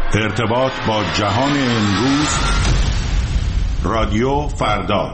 ارتباط با جهان امروز. رادیو فردا.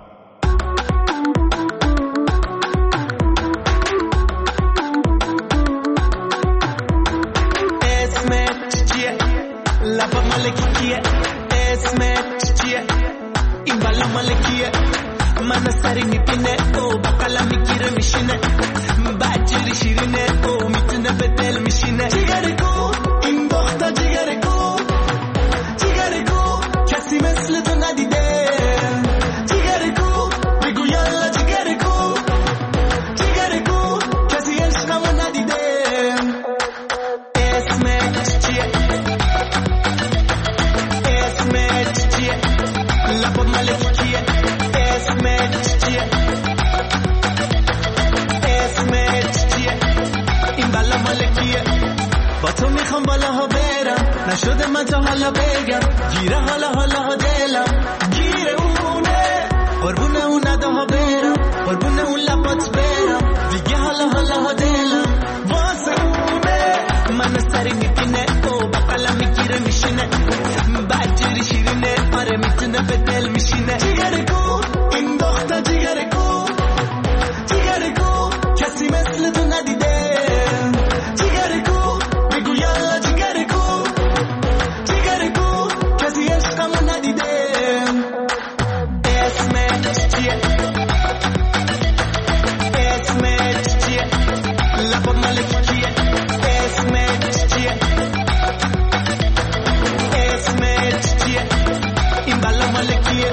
اسمت چیه؟ لبا مالکیه. اسمت چیه؟ این بالا مالکیه. من سری میبینه او با قلم میگیره میشینه، بچری شیرینه او میتونه به دل میشینه. جیگره کو این دختر، جیگره کو، جیگره کو کسی مثل تو ندیده. جیگره کو بگو یالا، جیگره کو، جیگره کو کسی عشقمو ندیده. اسمت چیه؟ اسمت چیه؟ لبا مالکیه. اسمت چیه؟ اسمت چیه؟ این بالا مالکیه. با تو میخوام بالاها برم، نشده من تا حالا بگم. گیره حالا دلم، گیره اونه، قربونه اون نداها برم، قربونه اون لبات برم. دیگه حالا دلم واسه اونه. من سری میبینه او با قلم میگیره میشینه، بچری شیرینه آره میتونه به دل میشینه. جیگره کو این دختر، جیگره کو، جیگره کو کسی مثل تو ندیده. جیگره کو بگو یالا، جیگره کو، جیگره کو کسی عشقمو ندیده. اسمت چیه؟ اسمت چیه؟ لبا مالکیه. اسمت چیه؟ اسمت چیه؟ این بالا مالکیه.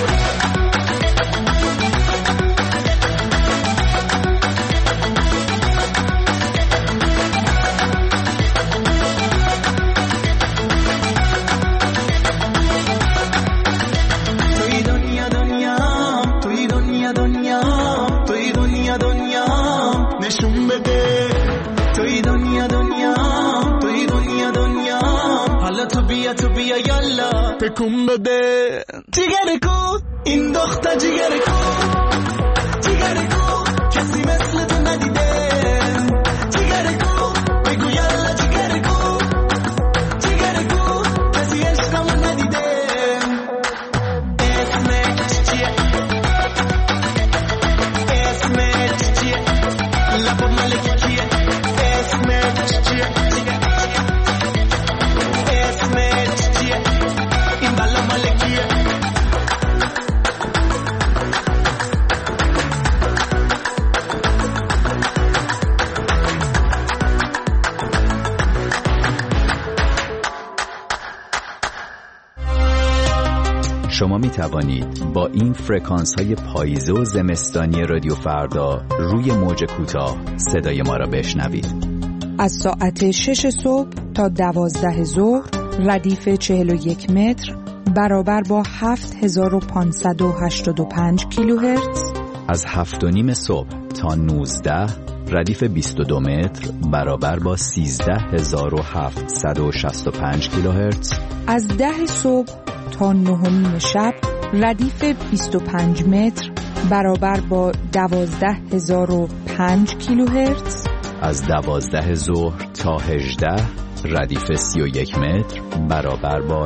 نشون بده توی دنیا، توی دنیا حالا تو بیا یالا تکون بده. جیگره کو این دختر، جیگره کو، جیگره کو کسی مثل تو ندیده. جیگره کو بگو یالا، جیگره کو، جیگره کو کسی عشقمو ندیده. اسمت چیه؟ اسمت چیه؟ لبا مالکیه. اسمت چیه؟ اسمت چیه؟ این بالا مالکیه. شما می توانید با این فرکانس های پاییزه و زمستانی رادیو فردا روی موج کوتاه صدای ما را بشنوید. از ساعت 6 صبح تا 12 ظهر ردیف 41 متر برابر با 7585 کیلوهرتز. از 7:30 صبح تا 19 ردیف 22 متر برابر با 13765 کیلوهرتز. از 10 صبح تا 9 شب ردیف 25 متر برابر با 12005 کیلوهرتز. از 12 ظهر تا 18 ردیف 31 متر برابر با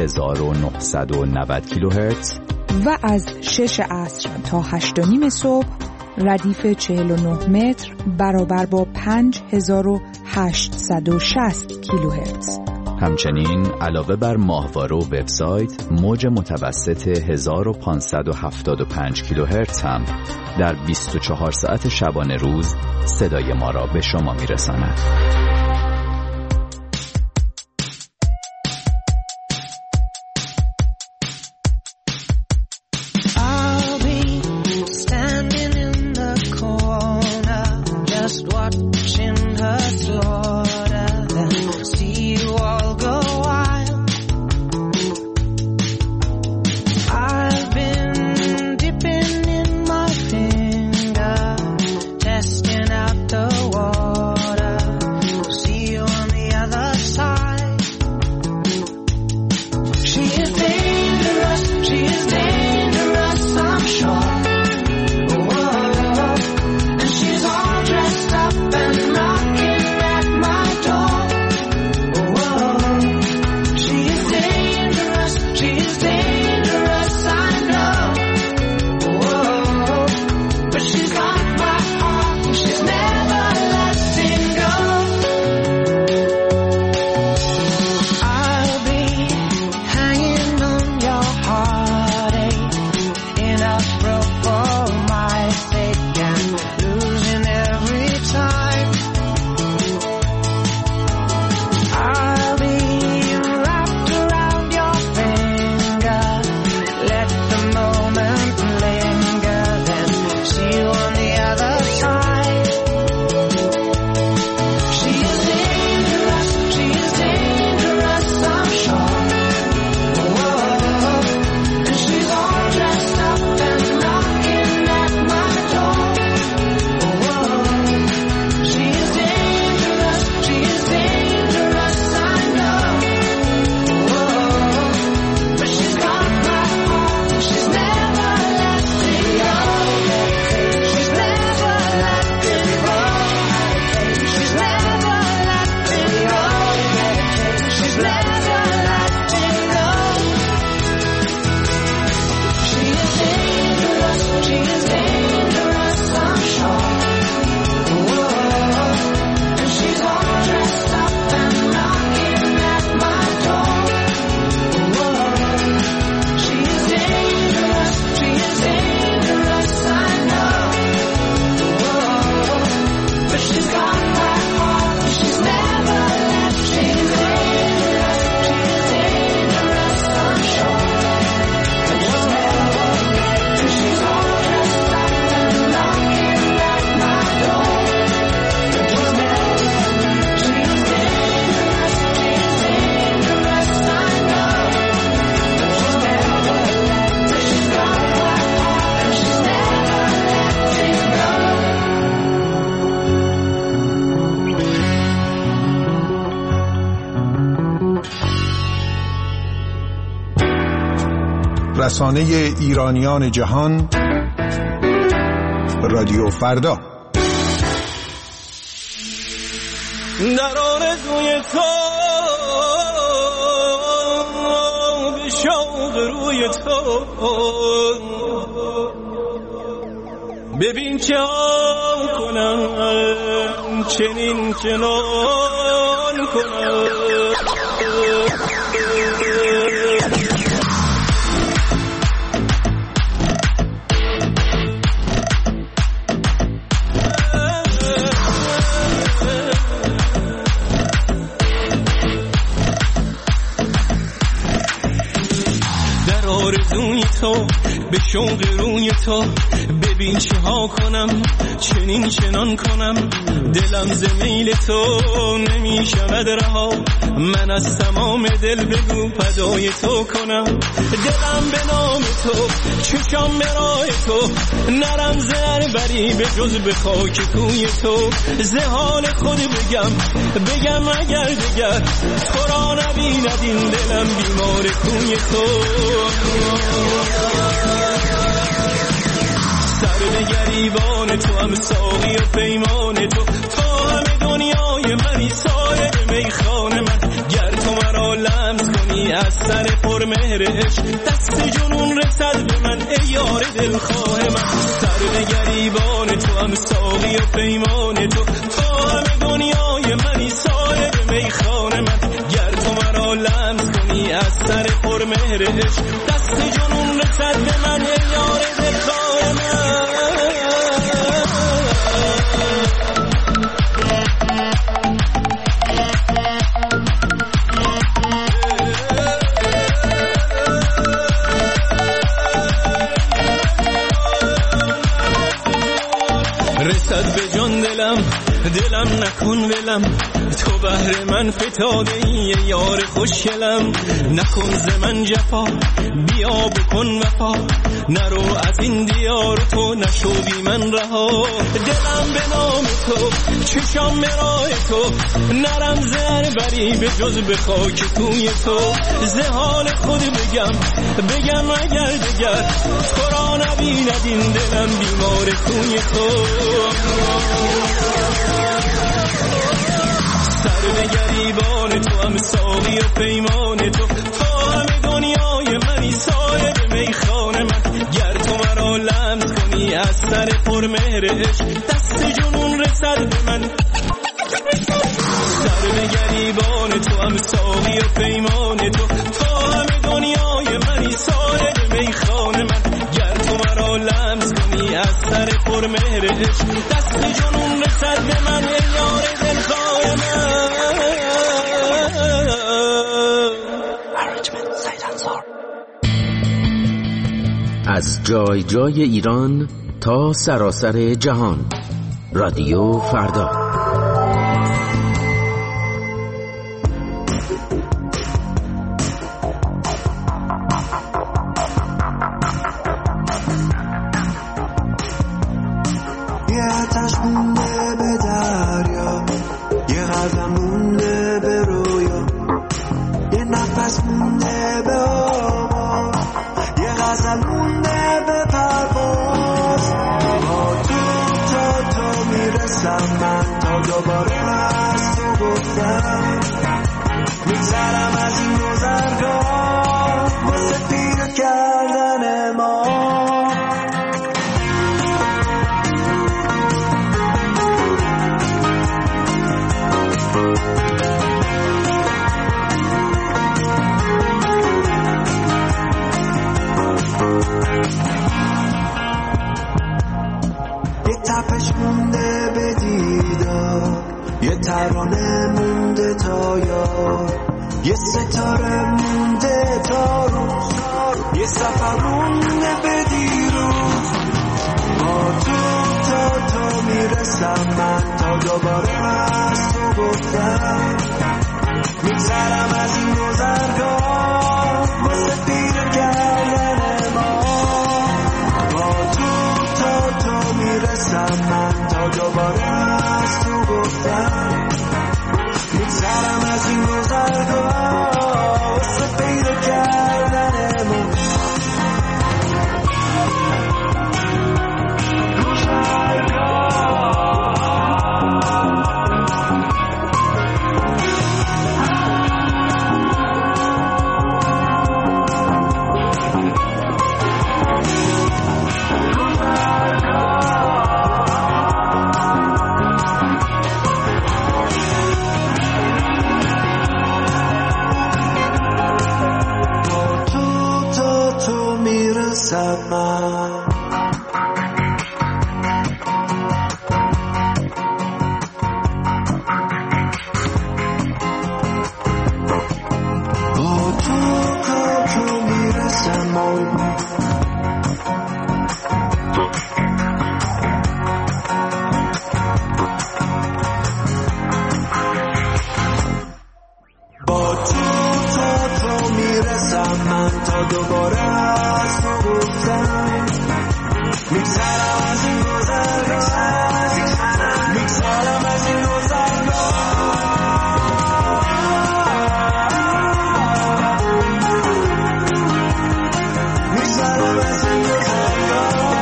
9990 کیلوهرتز. و از 6 عصر تا 8:30 صبح ردیف 49 متر برابر با 5860 کیلوهرتز. همچنین علاوه بر ماهواره و وبسایت، موج متوسط 1575 کیلوهرتز هم در 24 ساعت شبانه روز صدای ما را به شما میرساند. رسانه ایرانیان جهان، رادیو فردا. در آرزوی تو به شوق روی تو ببین چه کنم چنین چنان کنم آرزوی تو به شوق روی تو ببین چه ها کنم چنین چنان کنم دلم ز میل تو نمیشود رها من از تمام دل بگو فدای تو کنم دلم به نام تو چشام به راه تو نرم زر بری به جز به خاک کوی تو ز حال خود بگم اگر دگر تو را نبیند این دلم بیمار کوی تو سر به گریبان تو هم ساقی و پیمان تو همه دنیای منی صاحب میخانه من گر تو مرا لمس کنی از سر پرمهر عشق دست جنون رسد به من ای یار دلخواه من سر به گریبان تو هم ساقی و پیمان تو همه دنیای منی صاحب میخانه من گر تو مرا لمس کنی از سر پرمهر عشق دست جنون رسد به من ای یار دلخواه من رسد به جان دلم نکن ولم تو بهر من فتاده ای یار خوشگلم نکن ز من جفا بیا بکن وفا نرو از این دیار تو نشو بی من رها دلم به نام تو چشام به راه تو نرم زر بری به جز به خاک کوی تو ز حال خود بگم اگر دگر تو را نبیند این دلم بیمار کوی تو سر به گریبان تو هم ساقی و پیمان تو همه دنیای منی صاحب میخانه من گر تو مرا لمس کنی از سر پرمهر عشق دست جنون رسد به من سر به گریبان تو هم ساقی و پیمان تو همه دنیای منی صاحب میخانه من گر تو مرا لمس کنی از سر پرمهر عشق دست جنون رسد به من ای یار دلخواه من از جای جای ایران تا سراسر جهان، رادیو فردا. یه آتش مونده به دریا، یه غزل مونده به رویا، یه نفس مونده به آواز، یه غزل مونده به پرواز. با تو میرسم من تا دوباره از تو گفتم میگذرم از این گذرگاه واسه پیر کردن ما. یه تپش مونده به دیدار، یه ترانه مونده تا یاد، یه ستاره مونده تا روز، یه سفر مونده به دیروز. با تو میرسم من تا دوباره از تو گفتم میگذرم از این گذرگاه واسه پیر کردن ما. با تو میرسم من تا دوباره از تو گفتم میگذرم از این گذرگاه واسه پیر کردن ما. میرسم من. با تو میرسم من. با تو میرسم من تا دوباره از تو گفتم میگذرم از این گذرگاه میگذرم از این گذرگاه میگذرم از این گذرگاه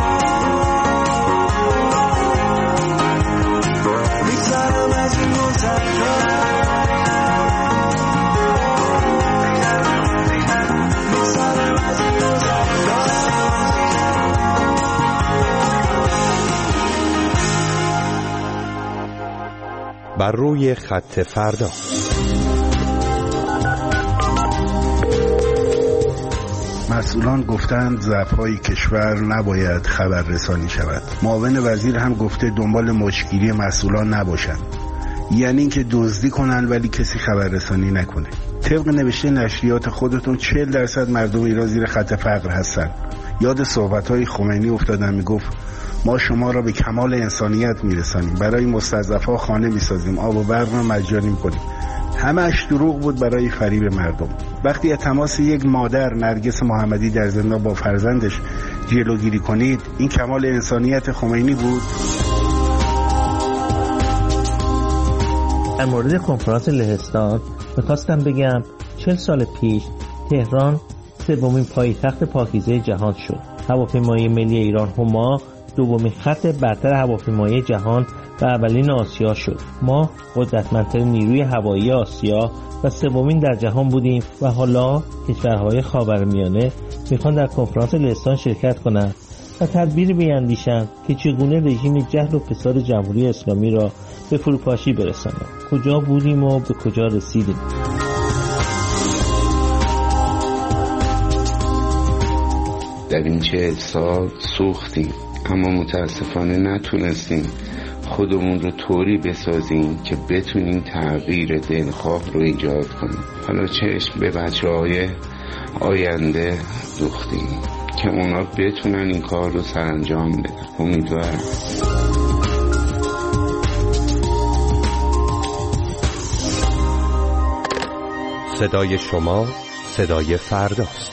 میگذرم از این گذرگاه بر روی خط فردا. مسئولان گفتند ضعف‌های کشور نباید خبررسانی شود. معاون وزیر هم گفته دنبال مشکلی مسئولان نباشند، یعنی اینکه دزدی کنن ولی کسی خبررسانی نکنه. طبق نوشته نشریات خودتون 40% مردم ایران زیر خط فقر هستن. یاد صحبت‌های خمینی افتادم، میگفت ما شما را به کمال انسانیت میرسانیم، برای مستضعفا خانه میسازیم، آب و برق را مجانی میکنیم. همه‌اش دروغ بود برای فریب مردم. وقتی از تماس یک مادر نرگس محمدی در زندان با فرزندش جلوگیری کنید، این کمال انسانیت خمینی بود؟ در مورد کنفرانس لهستان میخواستم بگم 40 سال پیش تهران سومین پایتخت پاکیزه جهان شد. هواپیمای ملی ایران هما دومین خط برتر هواپیمایی جهان و اولین آسیا شد. ما قدرتمندترین نیروی هوایی آسیا و سومین در جهان بودیم و حالا کشورهای خاورمیانه میخوان در کنفرانس لهستان شرکت کنند و تدبیری بیاندیشند که چگونه رژیم جهل و فساد جمهوری اسلامی را به فروپاشی برسانند. کجا بودیم و به کجا رسیدیم؟ در این 40 سال سوختیم، اما متاسفانه نتونستیم خودمون رو طوری بسازیم که بتونیم تغییر دلخواه رو ایجاد کنیم. حالا چشم به بچه‌های آینده دوختیم که اونا بتونن این کار رو سرانجام بدن. امیدوارم. صدای شما صدای فرداست.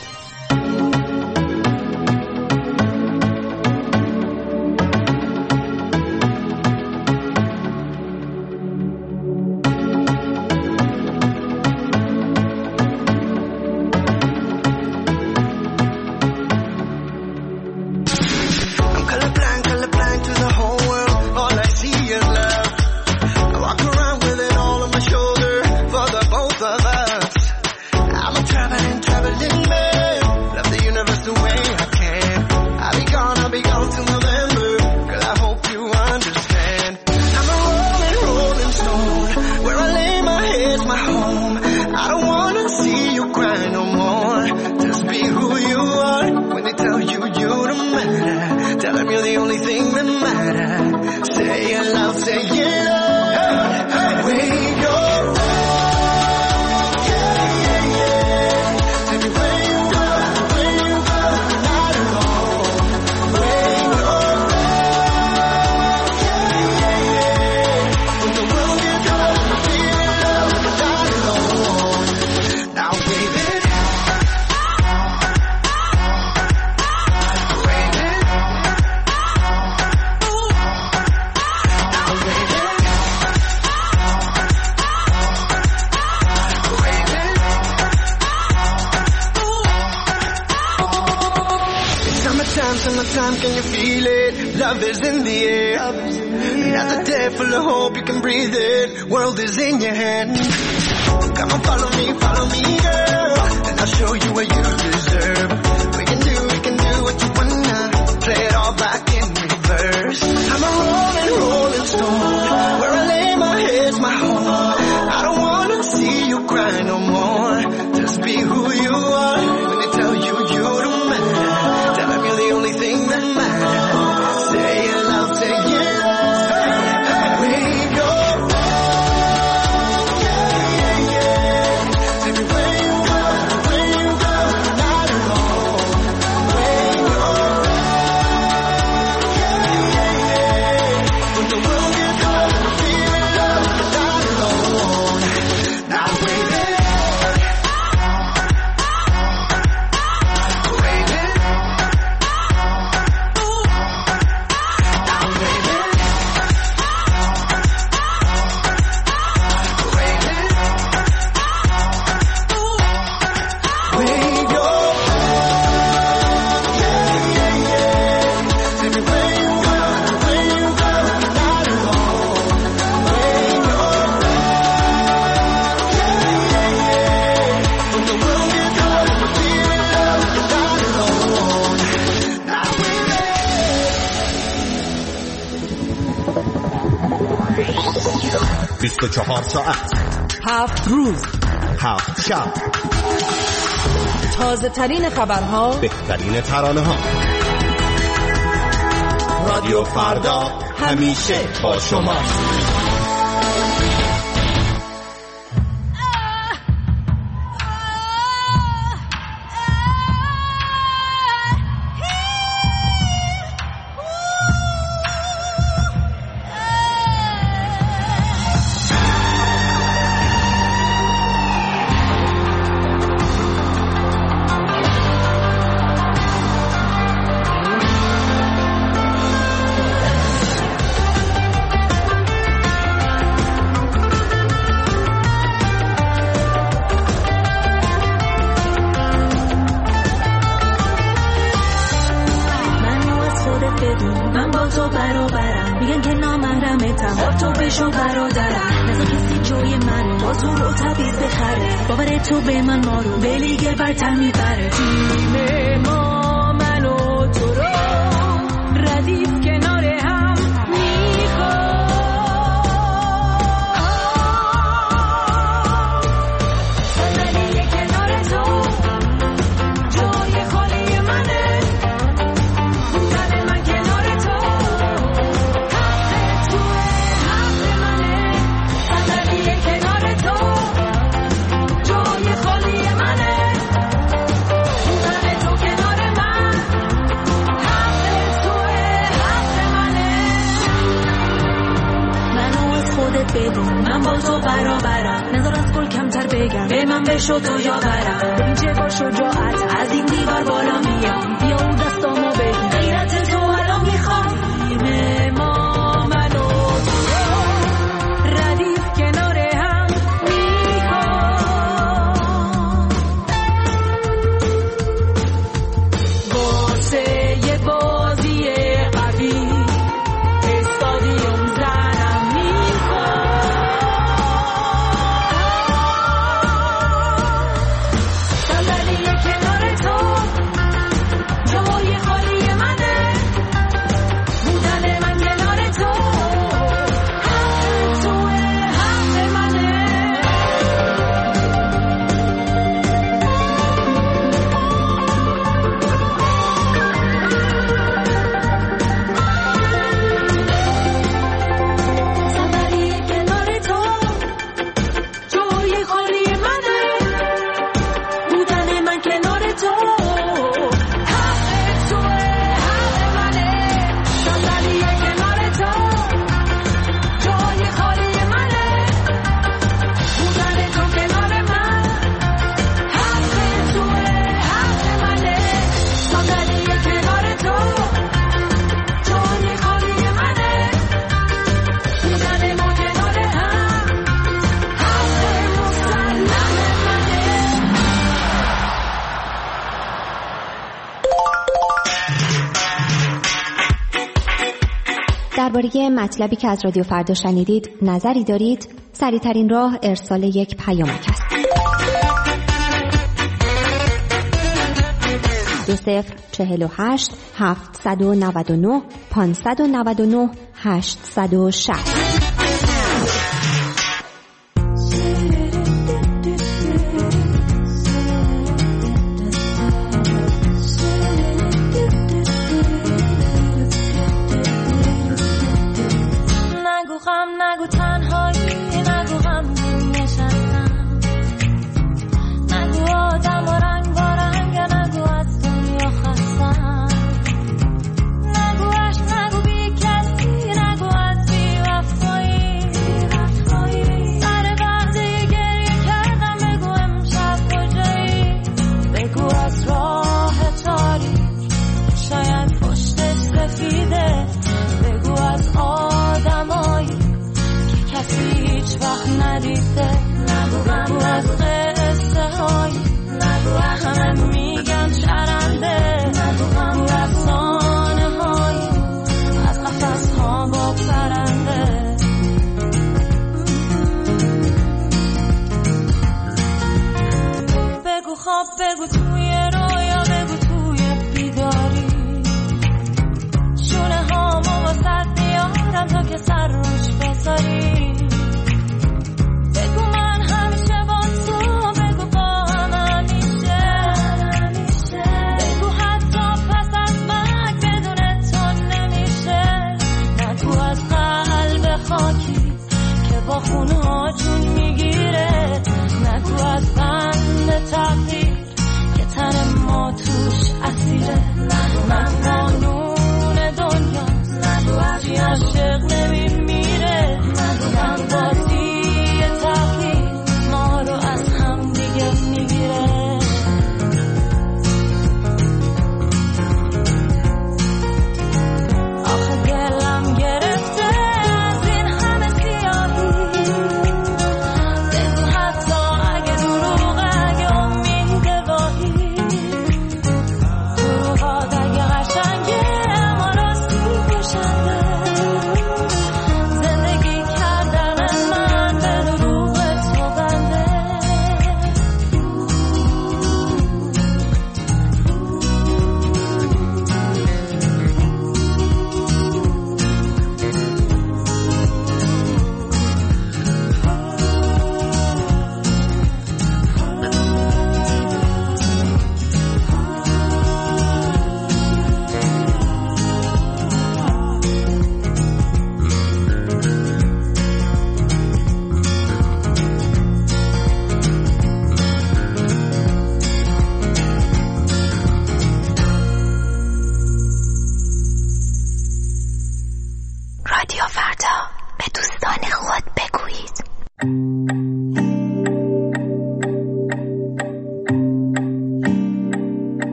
Summertime, can you feel it? Love is in the air. Another day full of hope, you can breathe it. World is in your hand. Come on, follow me, girl, and I'll show you what you deserve. We can do what you wanna. Play it all back in reverse. I'm a rolling stone, where I lay my head's my home. I don't wanna see you cry no more. Just be who you are. When they tell you you don't matter. 24 ساعت، 7 روز، 7 شب، تازه ترین خبرها، بهترین ترانه ها. رادیو فردا همیشه با شما. من با تو برابرم، میگن که نامحرمتم، با تو بشو برادرم، نزا کسی جای من با تو رو تبیز بخره، باور تو به من ما رو به لیگ برتر میبره. تیم ما من و تو رو ردیف کنار هم میخوام، صندلی کنار تو جای خالی منه، بودن من کنار تو حق توه، حق منه، صندلی کنار تو جای خالی منه، بودن تو کنار من حق توه، حق منه. منو از خودت بدون، من با تو برابرم، نذار از گل کمتر بگم، به من بشو تو یاورم، ببین چه با شجاعت از این دیوار بالا میام، بیا اون دستامو بگیر، غیرت تو الان میخوام. تیم ما من و تو ردیف کنار هم میخوام، واسه یه بازی قوی استادیوم زنم میخوام، صندلی کنار تو جای خالی منه، بودن من کنار تو حق توه، حق منه. صندلی کنار تو جای خالی منه، بودن من کنار تو حق توه، حق منه. صندلی کنار تو جای خالی منه، بودن تو کنار من حق توه، حق منه. صندلی کنار تو جای خالی منه، بودن ما کنار هم حق مسلم منه. درباره مطلبی که از رادیو فردا شنیدید نظری دارید؟ سریع‌ترین راه ارسال یک پیامک است. 2048 799 599 860. نگو غم، نگو تنهایی، نگو غمگین نشستم، نگو آدم و رنگ با رنگ، نگو از دنیا خستم، نگو عشق، نگو بی کسی، نگو از بی وفایی، سر وقتی گریه کردم، بگو امشب کجایی، بگو از راه تاریک شاید پشتش سفیده، بگو از آدمایی که کسی هیچ وقت ندیده، بگو از قصه هایی همه میگن شرنده، بگو افسانه هایی از قفس ها با پرنده. بگو خواب، بگو توی رویا، بگو توی بیداری، شونه هامو واسد میارم تا که سر روش بذاری،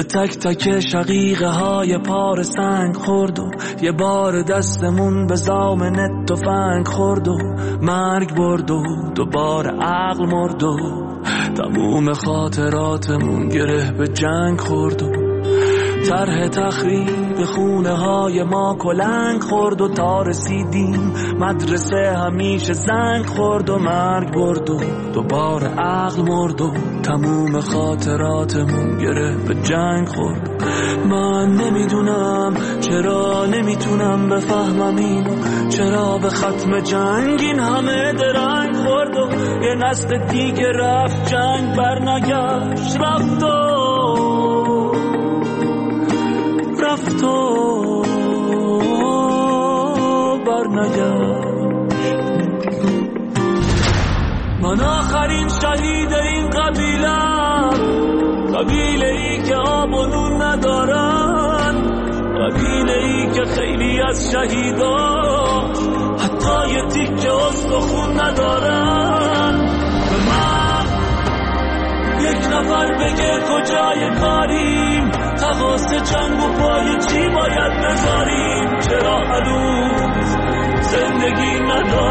تک تک شقیقه های پار سنگ خورد و یه بار دستمون به زامن تفنگ خورد و مرگ برد و دوباره عقل مرد و تموم خاطراتمون گره به جنگ خورد و طرح تخریب خونه های ما کلنگ خورد و تا رسیدیم مدرسه همیشه زنگ خورد و مرگ برد و دوباره عقل مرد و تموم خاطراتمون گره به جنگ خورد. من نمیدونم چرا نمیتونم بفهمم اینو، چرا به ختم جنگ این همه درنگ خورد و یه نسل دیگه رفت جنگ برنگشت، رفت و برنگشت. من آخرین شهید این قبیله ای که آب و نون ندارن، قبیله ای که خیلی از شهیدان حتی یه تیکه استخون ندارن. به من یک نفر بگه کجای کاریم، تقاص جنگ و پای چی باید بذاریم، چرا هنوز زندگی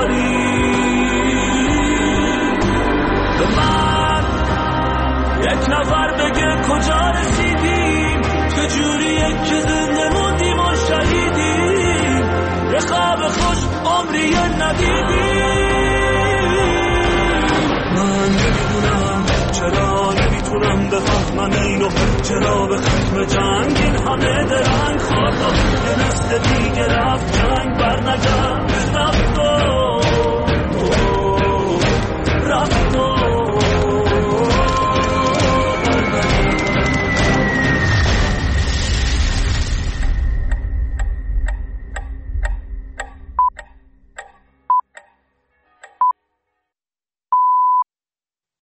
نداریم. به من یک نفر بگه کجا رسیدیم، چجوریه که زنده موندیم و شهیدیم، یه خواب خوش عمری ندیدیم. من نمیدونم چرا نمیتونم بفهمم اینو، چرا به ختم جنگ این همه درنگ خورد و یه نسل دیگه رفت جنگ برنگشت.